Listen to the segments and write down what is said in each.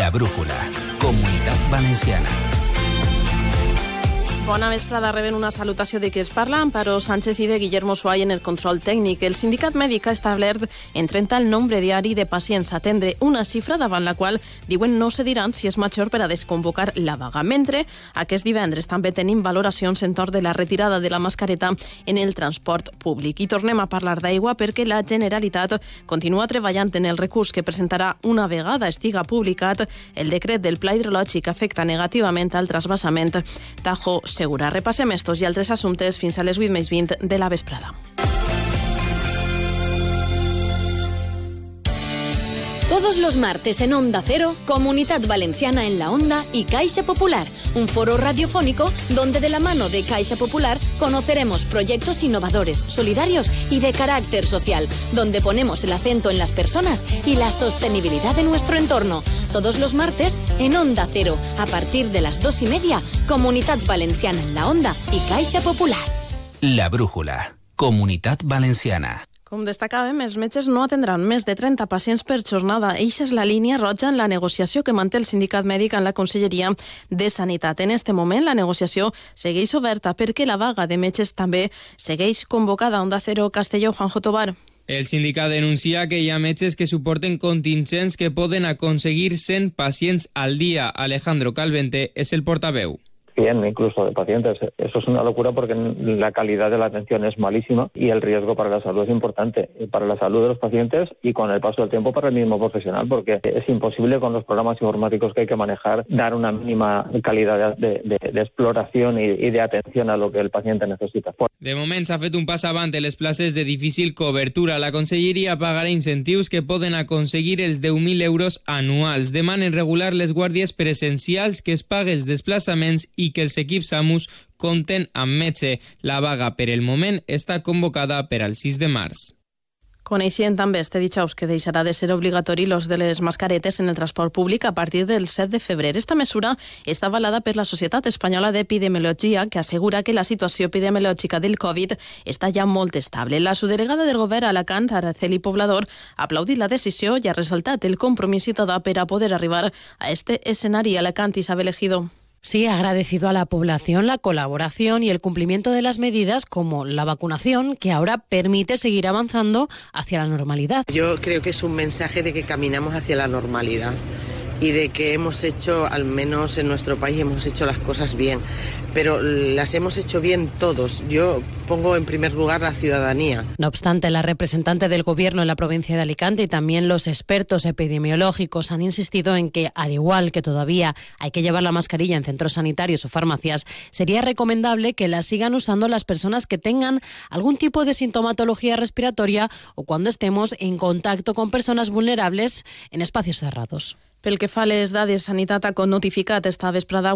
La Brújula, Comunitat Valenciana. Bona vesprada, reben una salutació de qui es parla, Amparo Sánchez i de Guillermo Suay en el control tècnic. El sindicat mèdic ha establert en 30 el nombre diari de pacients a atendre, una xifra davant la qual diuen no se diran si és major per a desconvocar la vaga. Mentre aquest divendres també tenim valoracions entorn de la retirada de la mascareta en el transport públic. I tornem a parlar d'aigua perquè la Generalitat continua treballant en el recurs que presentarà una vegada estiga publicat el decret del pla hidrològic que afecta negativament al trasbassament Tajo Segura. Repassem estos i altres assumptes fins a les 8:20 de la vesprada. Todos los martes en Onda Cero, Comunidad Valenciana en la Onda y Caixa Popular, un foro radiofónico donde de la mano de Caixa Popular conoceremos proyectos innovadores, solidarios y de carácter social, donde ponemos el acento en las personas y la sostenibilidad de nuestro entorno. Todos los martes en Onda Cero, a partir de las 2:30, Comunidad Valenciana en la Onda y Caixa Popular. La Brújula, Comunitat Valenciana. Com destacàvem, els metges no atendran més de 30 pacients per jornada. Eixa és la línia roja en la negociació que manté el sindicat mèdic en la Conselleria de Sanitat. En este moment, la negociació segueix oberta perquè la vaga de metges també segueix convocada. Onda Cero, Castelló, Juanjo Tobar. El sindicat denuncia que hi ha metges que suporten contingents que poden aconseguir 100 pacients al dia. Alejandro Calvente és el portaveu. 100 incluso de pacientes. Eso es una locura porque la calidad de la atención es malísima y el riesgo para la salud es importante, para la salud de los pacientes y con el paso del tiempo para el mismo profesional, porque es imposible con los programas informáticos que hay que manejar dar una mínima calidad de exploración y de atención a lo que el paciente necesita. De moment s'ha fet un pas avant en les places de difícil cobertura. La Conselleria pagarà incentius que poden aconseguir els 10.000 euros anuals. Demanen regular les guàrdies presencials, que es paguen els desplaçaments i que els equips SAMUS compten amb metge. La vaga, per el moment, està convocada per al 6 de març. Coneixien també este dijous que deixarà de ser obligatori l'ús de les mascaretes en el transport públic a partir del 7 de febrer. Esta mesura està avalada per la Societat Espanyola d'Epidemiologia, que assegura que la situació epidemiològica del Covid està ja molt estable. La subdelegada del govern a Alacant, Araceli Poblador, ha aplaudit la decisió i ha ressaltat el compromís ciutadà per a poder arribar a este escenari. Alacant, Isabel Ejido. Sí, ha agradecido a la población la colaboración y el cumplimiento de las medidas como la vacunación, que ahora permite seguir avanzando hacia la normalidad. Yo creo que es un mensaje de que caminamos hacia la normalidad y de que hemos hecho, al menos en nuestro país, hemos hecho las cosas bien, pero las hemos hecho bien todos. Yo pongo en primer lugar la ciudadanía. No obstante, la representante del Gobierno en la provincia de Alicante y también los expertos epidemiológicos han insistido en que, al igual que todavía hay que llevar la mascarilla en centros sanitarios o farmacias, sería recomendable que la sigan usando las personas que tengan algún tipo de sintomatología respiratoria o cuando estemos en contacto con personas vulnerables en espacios cerrados. Pel que fa a les dades, Sanitat ha notificat esta vesprada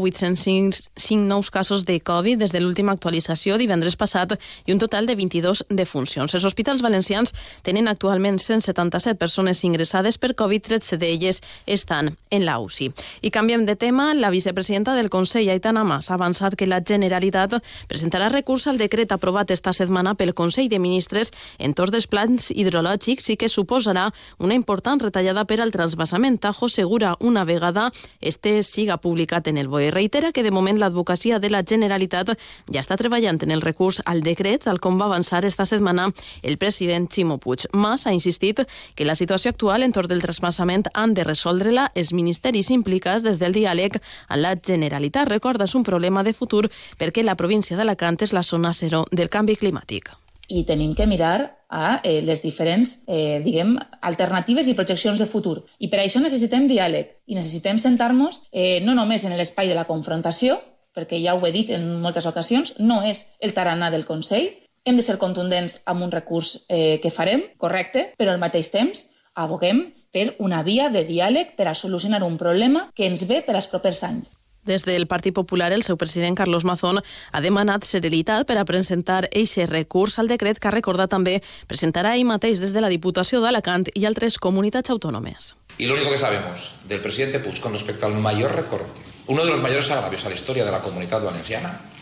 805 nous casos de Covid des de l'última actualització divendres passat i un total de 22 defuncions. Els hospitals valencians tenen actualment 177 persones ingressades per Covid, 13 d'elles estan en la UCI. I canviem de tema, la vicepresidenta del Consell, Aitana Mas, ha avançat que la Generalitat presentarà recurs al decret aprovat esta setmana pel Consell de Ministres entorn dels plans hidrològics i que suposarà una important retallada per al transvasament Tajo Segura una vegada este siga publicat en el BOE. Reitera que de moment l'advocacia de la Generalitat ja està treballant en el recurs al decret, tal com va avançar esta setmana el president Ximo Puig. Mas ha insistit que la situació actual entorn del transvasament han de resoldre-la els ministeris implicats des del diàleg a la Generalitat. Recorda, és un problema de futur perquè la província d'Alacant és la zona zero del canvi climàtic. I tenim que mirar a les diferents alternatives i projeccions de futur. I per això necessitem diàleg i necessitem sentar-nos no només en l'espai de la confrontació, perquè ja ho he dit en moltes ocasions, no és el tarannà del Consell. Hem de ser contundents amb un recurs que farem, correcte, però al mateix temps aboguem per una via de diàleg per a solucionar un problema que ens ve per als propers anys. Des del Partit Popular, el seu president Carlos Mazón ha demanat serenitat per a presentar eixe recurs al decret que ha recordat també presentarà ell mateix des de la Diputació d'Alacant i altres comunitats autònomes. Y lo único que sabemos del presidente Puig con respecto al mayor recorte, uno de los mayores agravios a la historia de la Comunidad Valenciana,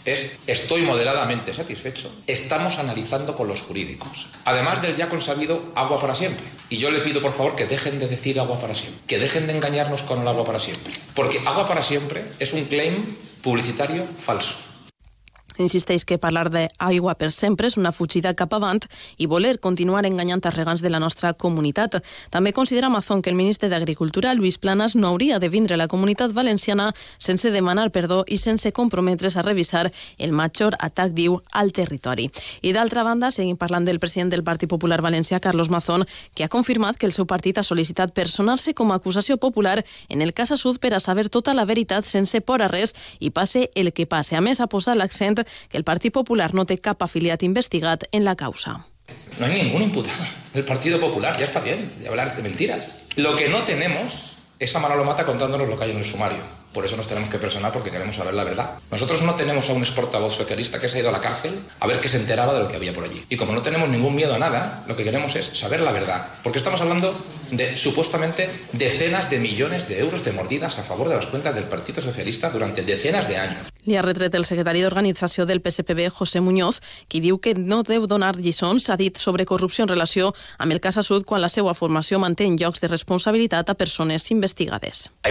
es: estoy moderadamente satisfecho, estamos analizando con los jurídicos. Además del ya consabido agua para siempre. Y yo le pido, por favor, que dejen de decir agua para siempre, que dejen de engañarnos con el agua para siempre. Porque agua para siempre es un claim publicitario falso. Insisteix que parlar d'aigua per sempre és una fugida cap avant i voler continuar enganyant els regants de la nostra comunitat. També considera Mazón que el ministre d'Agricultura, Luis Planas, no hauria de vindre a la Comunitat Valenciana sense demanar perdó i sense comprometre's a revisar el major atac, diu, al territori. I d'altra banda, seguim parlant del president del Partit Popular Valencià, Carlos Mazón, que ha confirmat que el seu partit ha sol·licitat personar-se com a acusació popular en el cas Sud per a saber tota la veritat sense por a res i passe el que passe. A més, ha posat l'accent que el Partit Popular no té cap afiliat investigat en la causa. No hay ningún imputado del Partido Popular, ya está bien de hablar de mentiras. Lo que no tenemos es a Manolo Mata contándonos lo que hay en el sumario. Por eso nos tenemos que personar, porque queremos saber la verdad. Nosotros no tenemos a un exportavoz socialista que se ha ido a la cárcel a ver qué se enteraba de lo que había por allí. Y como no tenemos ningún miedo a nada, lo que queremos es saber la verdad. Porque estamos hablando de supuestamente decenas de millones de euros de mordidas a favor de las cuentas del Partido Socialista durante decenas de años. Li ha retret el secretari d'organització del PSPB, José Muñoz, qui diu que no deu donar lliçons, ha dit, sobre corrupció en relació amb el cas Sud quan la seva formació manté en llocs de responsabilitat a persones investigades. Hay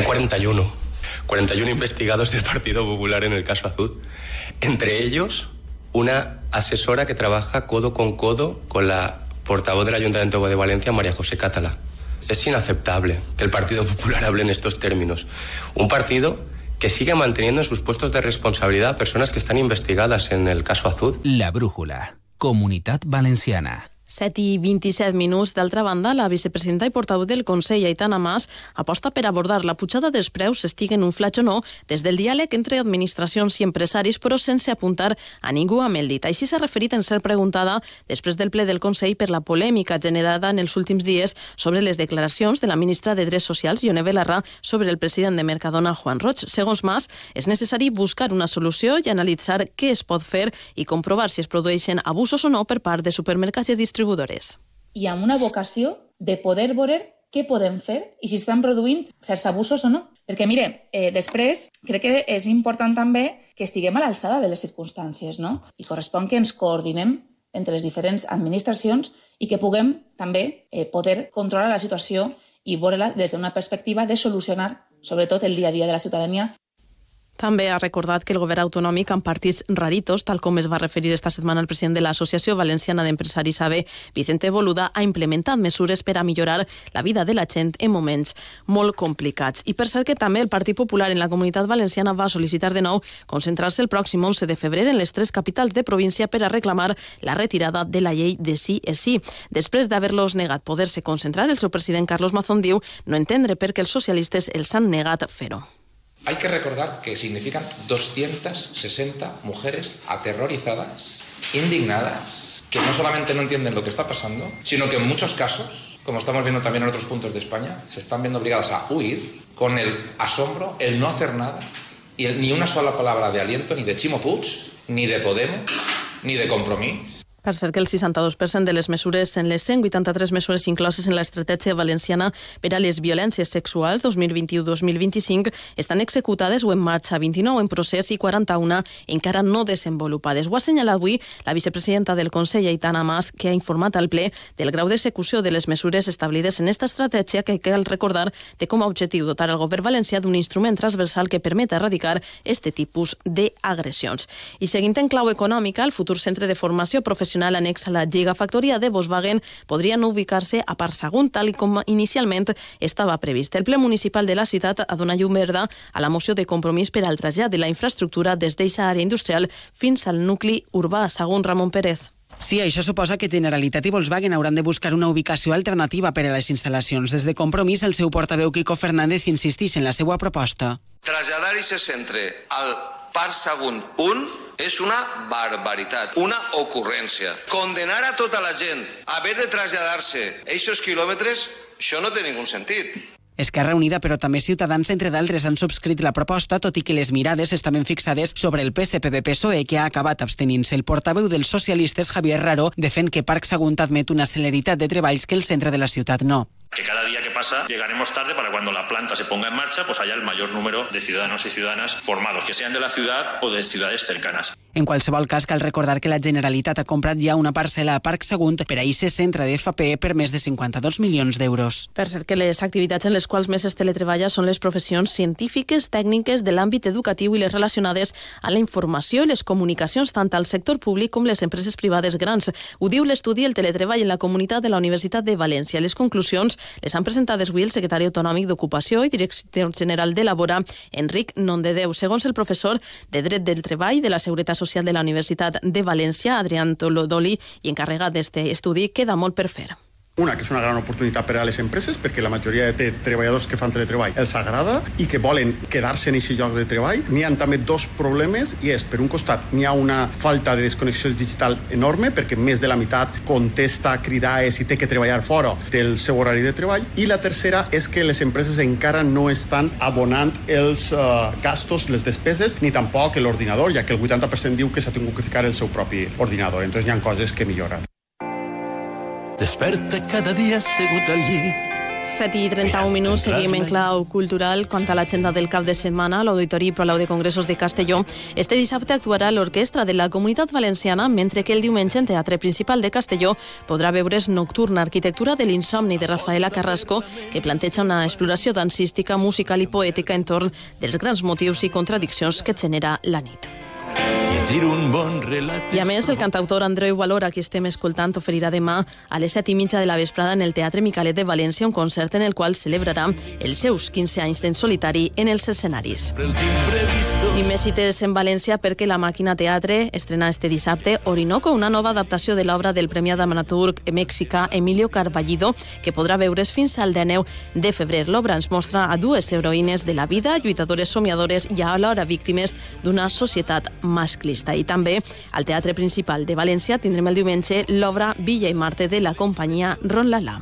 41 investigados del Partido Popular en el caso Azud. Entre ellos, una asesora que trabaja codo con la portavoz del Ayuntamiento de Valencia, María José Catalá. Es inaceptable que el Partido Popular hable en estos términos. Un partido que sigue manteniendo en sus puestos de responsabilidad a personas que están investigadas en el caso Azud. La Brújula, Comunitat Valenciana. 7:27. D'altra banda, la vicepresidenta i portaveu del Consell, Aitana Mas, aposta per abordar la pujada dels preus, estiguen un flaig o no, des del diàleg entre administracions i empresaris, però sense apuntar a ningú amb el dit. Així s'ha referit en ser preguntada després del ple del Consell per la polèmica generada en els últims dies sobre les declaracions de la ministra de Drets Socials, Ione Belarra, sobre el president de Mercadona, Juan Roig. Segons Mas, és necessari buscar una solució i analitzar què es pot fer i comprovar si es produeixen abusos o no per part de supermercats i distribuïdors. I amb una vocació de poder veure què podem fer i si estan produint certs abusos o no. Perquè, mire, després crec que és important també que estiguem a l'alçada de les circumstàncies, no? I correspon que ens coordinem entre les diferents administracions i que puguem també poder controlar la situació i veure-la des d'una perspectiva de solucionar, sobretot, el dia a dia de la ciutadania. També ha recordat que el govern autonòmic amb partits raritos, tal com es va referir esta setmana el president de l'Associació Valenciana d'Empresaris AVE, Vicente Boluda, ha implementat mesures per a millorar la vida de la gent en moments molt complicats. I per cert que també el Partit Popular en la Comunitat Valenciana va sol·licitar de nou concentrar-se el pròxim 11 de febrer en les 3 capitals de província per a reclamar la retirada de la llei de sí és sí. Després d'haver-los negat poder-se concentrar, el seu president Carlos Mazón diu no entendre per què els socialistes els han negat fer-ho. Hay que recordar que significan 260 mujeres aterrorizadas, indignadas, que no solamente no entienden lo que está pasando, sino que en muchos casos, como estamos viendo también en otros puntos de España, se están viendo obligadas a huir con el asombro, el no hacer nada, y ni una sola palabra de aliento, ni de Ximo Puig, ni de Podemos, ni de Compromís. Per cert que el 62% de les mesures en les 183 mesures incloses en l'estratègia valenciana per a les violències sexuals 2021-2025 estan executades o en marxa, 29 en procés i 41 encara no desenvolupades. Ho ha assenyalat avui la vicepresidenta del Consell, Aitana Mas, que ha informat al ple del grau d'execució de les mesures establides en esta estratègia que cal recordar té com a objectiu dotar al govern valencià d'un instrument transversal que permeta erradicar este tipus d'agressions. I seguint en clau econòmica, el futur centre de formació professional annex a la Gigafactoria de Volkswagen podria no ubicar-se a Parc Sagunt, tal com inicialment estava previst. El ple municipal de la ciutat ha donat llum verda a la moció de compromís per al trasllat de la infraestructura des d'eixa àrea industrial fins al nucli urbà Sagunt. Ramon Pérez. Sí, això suposa que Generalitat i Volkswagen hauran de buscar una ubicació alternativa per a les instal·lacions. Des de Compromís, el seu portaveu Quico Fernández insisteix en la seva proposta. Traslladar aquest centre al Parc Sagunt 1 és una barbaritat, una ocurrència. Condenar a tota la gent a haver de traslladar-se aquests quilòmetres, això no té ningú sentit. Esquerra Unida, però també Ciutadans, entre d'altres, han subscrit la proposta, tot i que les mirades estaven fixades sobre el PSPB-PSOE, que ha acabat abstenint-se. El portaveu dels socialistes, Javier Raro, defèn que Parc Sagunt admet una celeritat de treballs que el centre de la ciutat no. Que cada día que pasa llegaremos tarde para cuando la planta se ponga en marcha, pues haya el mayor número de ciudadanos y ciudadanas formados, que sean de la ciudad o de ciudades cercanas. En qualsevol cas, cal recordar que la Generalitat ha comprat ja una parcel·la a Parc Sagunt per a ICE Centre d'FP per més de 52 milions d'euros. Per cert, que les activitats en les quals més es teletreballa són les professions científiques, tècniques, de l'àmbit educatiu i les relacionades a la informació i les comunicacions tant al sector públic com les empreses privades grans. Ho diu l'estudi El teletreball en la comunitat de la Universitat de València. Les conclusions les han presentades avui el secretari autonòmic d'Ocupació i director general de Labora, Enric Nondedeu. Segons el professor de Dret del Treball de la Seguretat Social de la Universitat de València, Adrián Tolodoli, i encarregat d'aquest estudi, queda molt per fer. Una, que és una gran oportunitat per a les empreses, perquè la majoria de treballadors que fan teletreball els agrada i que volen quedar-se en aquest lloc de treball. N'hi ha també dos problemes, i és, per un costat, n'hi ha una falta de desconnexió digital enorme, perquè més de la meitat contesta, crida si té que treballar fora del seu horari de treball, i la tercera és que les empreses encara no estan abonant els gastos, les despeses, ni tampoc l'ordinador, ja que el 80% diu que s'ha tingut que ficar el seu propi ordinador. Entonces hi ha coses que milloren. Desperta cada dia assegut al llit. 7:31 minuts, seguim en clau cultural. Quant a l'agenda del cap de setmana, l'Auditori Palau de Congressos de Castelló, este dissabte actuarà l'Orquestra de la Comunitat Valenciana, mentre que el diumenge en Teatre Principal de Castelló podrà veure's Nocturna, arquitectura de l'insomni de Rafaela Carrasco, que planteja una exploració dansística, musical i poètica entorn dels grans motius i contradiccions que genera la nit. I a més, el cantautor Andreu Valora, qui estem escoltant, oferirà demà a les 7:30 de la vesprada en el Teatre Micalet de València un concert en el qual celebrarà els seus 15 anys d'en solitari en els escenaris. I més cites en València perquè la Màquina Teatre estrena este dissabte Orinoco, una nova adaptació de l'obra del premiat dramaturg mexicà Emilio Carballido, que podrà veure's fins al 19 de febrer. L'obra ens mostra a dues heroïnes de la vida, lluitadores somiadores i alhora víctimes d'una societat masclista. I també al Teatre Principal de València tindrem el diumenge l'obra Villa i Marte de la companyia Ron Lala.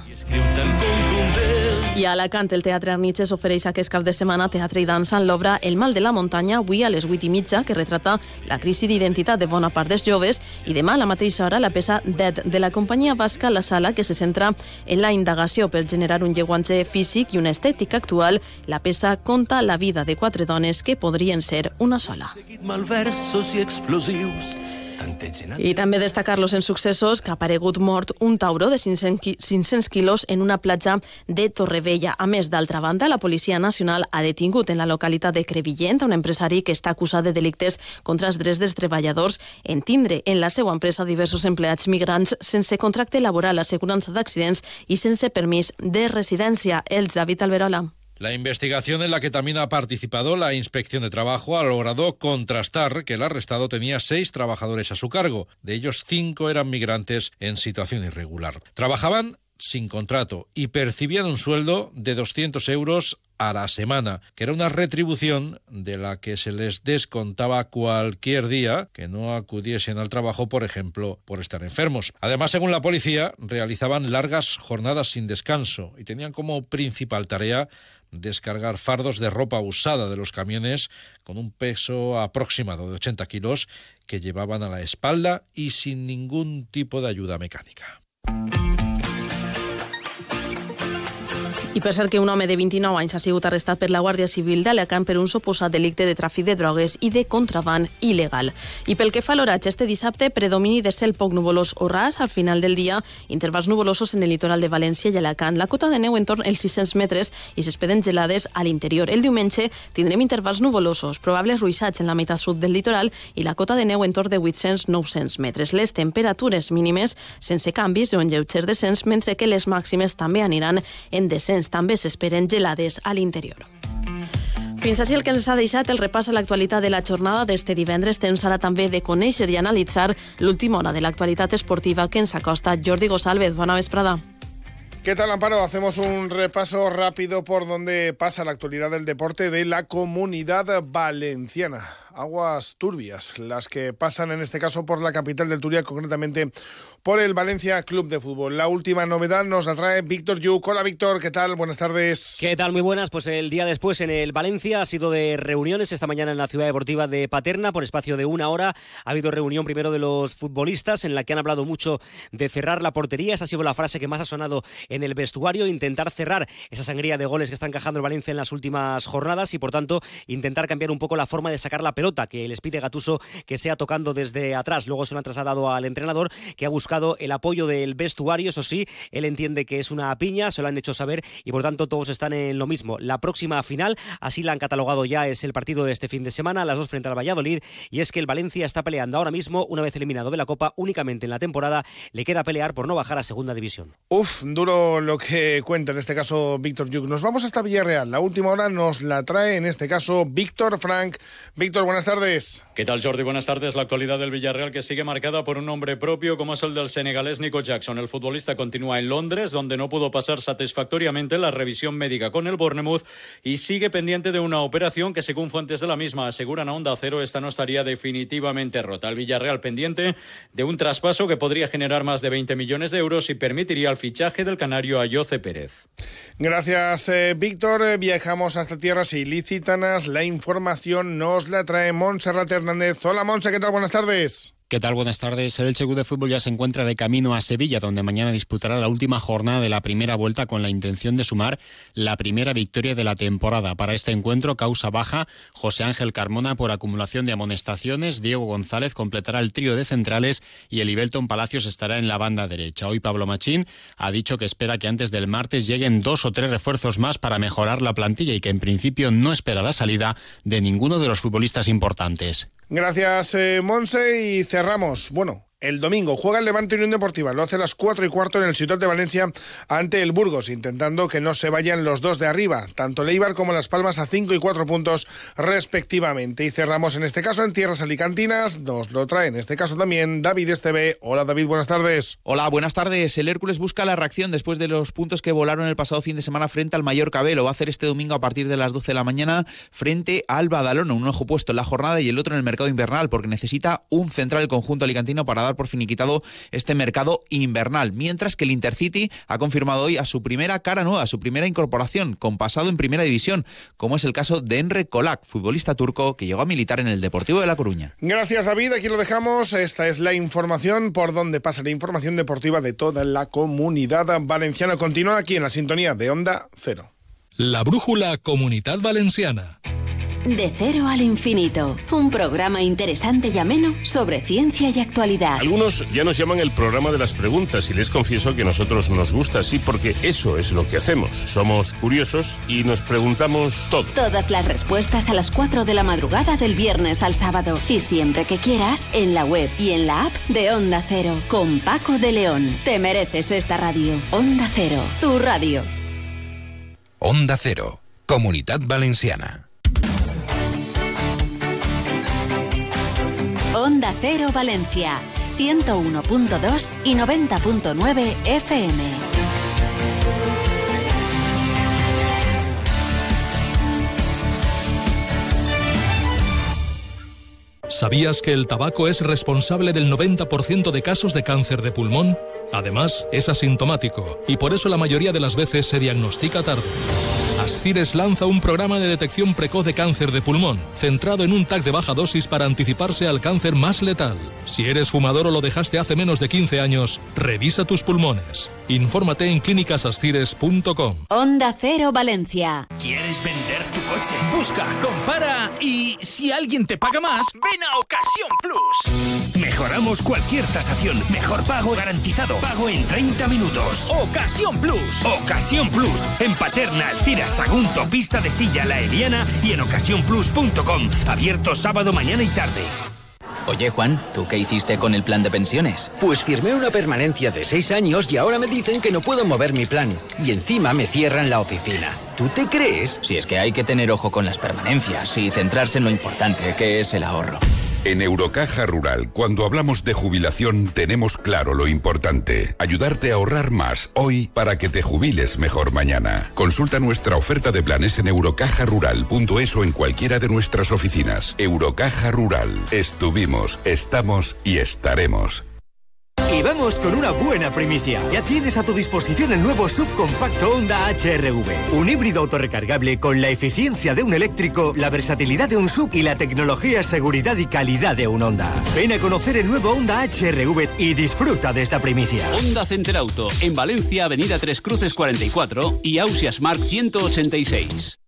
I a Alacant, el Teatre Arnitges ofereix aquest cap de setmana teatre i dansa en l'obra El mal de la muntanya, avui a les 8:30, que retrata la crisi d'identitat de bona part dels joves, i demà a la mateixa hora la peça Dead de la companyia basca La Sala, que se centra en la indagació per generar un llenguatge físic i una estètica actual. La peça conta la vida de 4 dones que podrien ser una sola. Malversos i explosius. I també destacar-los en successos que ha aparegut mort un tauró de 500 quilos en una platja de Torrevella. A més, d'altra banda, la Policia Nacional ha detingut en la localitat de Crevillent un empresari que està acusat de delictes contra els drets dels treballadors en tindre en la seva empresa diversos empleats migrants sense contracte laboral, assegurança d'accidents i sense permís de residència. David Alberola. La investigación en la que también ha participado la Inspección de Trabajo ha logrado contrastar que el arrestado tenía 6 trabajadores a su cargo. De ellos 5 eran migrantes en situación irregular. Trabajaban sin contrato y percibían un sueldo de 200 euros a la semana, que era una retribución de la que se les descontaba cualquier día que no acudiesen al trabajo, por ejemplo, por estar enfermos. Además, según la policía, realizaban largas jornadas sin descanso y tenían como principal tarea descargar fardos de ropa usada de los camiones con un peso aproximado de 80 kilos que llevaban a la espalda y sin ningún tipo de ayuda mecánica. I per cert que un home de 29 anys ha sigut arrestat per la Guàrdia Civil d'Alacant per un suposat delicte de tràfic de drogues i de contraban il·legal. I pel que fa a l'oratge, este dissabte, predomini de cel poc nuvolós o ras, al final del dia, intervals nuvolosos en el litoral de València i Alacant, la cota de neu entorn els 600 metres i s'esperen gelades a l'interior. El diumenge tindrem intervals nuvolosos, probables ruixats en la meitat sud del litoral i la cota de neu entorn de 800-900 metres. Les temperatures mínimes sense canvis o en lleuger descens, mentre que les màximes també aniran en descens. També s'esperen gelades a l'interior. Fins així el que ens ha deixat el repàs a l'actualitat de la jornada d'este divendres. Temps ara també de conèixer i analitzar l'última hora de l'actualitat esportiva que ens acosta Jordi González. Bona vesprada. ¿Qué tal, Amparo? Hacemos un repaso rápido por donde pasa la actualidad del deporte de la Comunidad Valenciana. Aguas turbias, las que pasan en este caso por la capital del Turia, concretamente por el Valencia Club de Fútbol. La última novedad nos la trae Víctor Yuk. Hola, Víctor, ¿qué tal? Buenas tardes. ¿Qué tal? Muy buenas. Pues el día después en el Valencia ha sido de reuniones. Esta mañana en la ciudad deportiva de Paterna, por espacio de 1 hora, ha habido reunión primero de los futbolistas en la que han hablado mucho de cerrar la portería. Esa ha sido la frase que más ha sonado en el vestuario, intentar cerrar esa sangría de goles que está encajando el Valencia en las últimas jornadas y, por tanto, intentar cambiar un poco la forma de sacar la pelota. pelota que les pide Gattuso que sea tocando desde atrás. Luego se lo han trasladado al entrenador, que ha buscado el apoyo del vestuario. Eso sí, él entiende que es una piña, se lo han hecho saber y por tanto todos están en lo mismo. La próxima final, así la han catalogado ya, es el partido de este fin de semana, las dos frente al Valladolid, y es que el Valencia está peleando ahora mismo, una vez eliminado de la Copa, únicamente en la temporada le queda pelear por no bajar a segunda división. Duro lo que cuenta en este caso Víctor Lluch. Nos vamos hasta Villarreal. La última hora nos la trae en este caso Víctor Frank. Víctor, buenas tardes. ¿Qué tal, Jordi? Buenas tardes. La actualidad del Villarreal, que sigue marcada por un nombre propio como es el del senegalés Nico Jackson. El futbolista continúa en Londres, donde no pudo pasar satisfactoriamente la revisión médica con el Bournemouth y sigue pendiente de una operación que, según fuentes de la misma aseguran a Onda Cero, esta no estaría definitivamente rota. El Villarreal pendiente de un traspaso que podría generar más de 20 millones de euros y permitiría el fichaje del canario Ayoce Pérez. Gracias, Víctor. Viajamos hasta tierras ilícitas. La información nos la trae Montserrat Hernández. Hola, Montse, ¿qué tal? Buenas tardes. ¿Qué tal? Buenas tardes. El Elche Club de Fútbol ya se encuentra de camino a Sevilla, donde mañana disputará la última jornada de la primera vuelta con la intención de sumar la primera victoria de la temporada. Para este encuentro, causa baja José Ángel Carmona por acumulación de amonestaciones. Diego González completará el trío de centrales y el Ibelton Palacios estará en la banda derecha. Hoy Pablo Machín ha dicho que espera que antes del martes lleguen 2 o 3 refuerzos más para mejorar la plantilla y que en principio no espera la salida de ninguno de los futbolistas importantes. Gracias, Monse, y cerramos. El domingo juega el Levante Unión Deportiva, lo hace a las 4:15 en el Ciutat de Valencia ante el Burgos, intentando que no se vayan los dos de arriba, tanto Leibar como Las Palmas a 5 y 4 puntos respectivamente. Y cerramos en este caso en tierras alicantinas, nos lo trae en este caso también David Esteve. Hola David, buenas tardes. Hola, buenas tardes. El Hércules busca la reacción después de los puntos que volaron el pasado fin de semana frente al Mallorca B. Lo va a hacer este domingo a partir de las 12 de la mañana frente al Badalona, un ojo puesto en la jornada y el otro en el mercado invernal, porque necesita un central el conjunto alicantino para dar por finiquitado este mercado invernal, mientras que el Intercity ha confirmado hoy a su primera cara nueva, a su primera incorporación con pasado en primera división, como es el caso de Emre Kolak, futbolista turco que llegó a militar en el Deportivo de La Coruña. Gracias, David, aquí lo dejamos. Esta es la información por donde pasa la información deportiva de toda la comunidad valenciana. Continúa aquí en la sintonía de Onda Cero. La brújula Comunidad Valenciana. De cero al infinito, un programa interesante y ameno sobre ciencia y actualidad. Algunos ya nos llaman el programa de las preguntas y les confieso que a nosotros nos gusta así porque eso es lo que hacemos. Somos curiosos y nos preguntamos todo. Todas las respuestas a las 4 de la madrugada del viernes al sábado y siempre que quieras en la web y en la app de Onda Cero con Paco de León. Te mereces esta radio. Onda Cero, tu radio. Onda Cero, Comunidad Valenciana. Onda Cero Valencia, 101.2 y 90.9 FM. ¿Sabías que el tabaco es responsable del 90% de casos de cáncer de pulmón? Además, es asintomático y por eso la mayoría de las veces se diagnostica tarde. Ascires lanza un programa de detección precoz de cáncer de pulmón, centrado en un TAC de baja dosis para anticiparse al cáncer más letal. Si eres fumador o lo dejaste hace menos de 15 años, revisa tus pulmones. Infórmate en clínicasascires.com. Onda Cero Valencia. ¿Quieres vender tu coche? Busca, compara y si alguien te paga más, ven a Ocasión Plus. Mejoramos cualquier tasación. Mejor pago garantizado. Pago en 30 minutos. Ocasión Plus. Ocasión Plus. En Paterna, Alcira, Sagunto, Pista de Silla, La Eliana y en ocasiónplus.com. Abierto sábado, mañana y tarde. Oye, Juan, ¿tú qué hiciste con el plan de pensiones? Pues firmé una permanencia de 6 años y ahora me dicen que no puedo mover mi plan. Y encima me cierran la oficina. ¿Tú te crees? Si es que hay que tener ojo con las permanencias y centrarse en lo importante, que es el ahorro. En Eurocaja Rural, cuando hablamos de jubilación, tenemos claro lo importante. Ayudarte a ahorrar más hoy para que te jubiles mejor mañana. Consulta nuestra oferta de planes en eurocajarural.es o en cualquiera de nuestras oficinas. Eurocaja Rural. Estuvimos, estamos y estaremos. Y vamos con una buena primicia. Ya tienes a tu disposición el nuevo subcompacto Honda HR-V. Un híbrido autorrecargable con la eficiencia de un eléctrico, la versatilidad de un sub y la tecnología, seguridad y calidad de un Honda. Ven a conocer el nuevo Honda HR-V y disfruta de esta primicia. Honda Center Auto, en Valencia, Avenida Tres Cruces 44 y Ausias Mark 186.